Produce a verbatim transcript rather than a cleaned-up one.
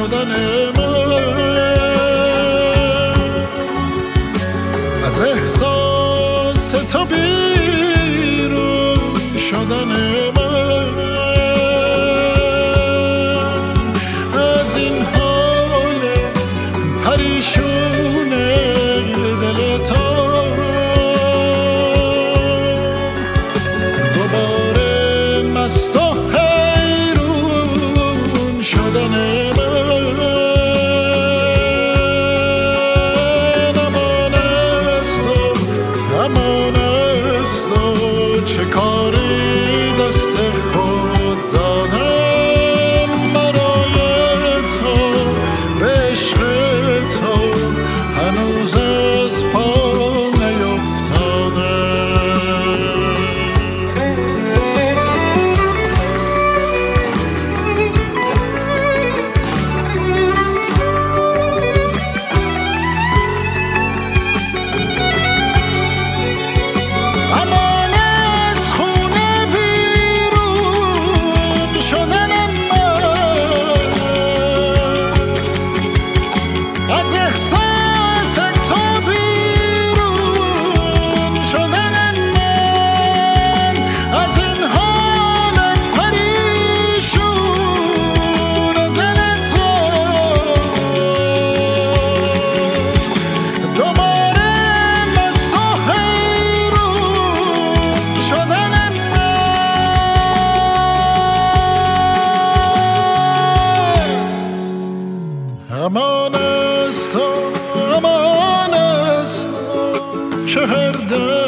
شدن من، از احساس تو بیرون شدن من، از این حال پریشون دل تو دوباره مست و حیرون شدن من. امان از تو، امان از تو، چه کاری دست خود دادم برای تو، به عشق تو هنوز از پا امان از تو، امان از تو که هر دم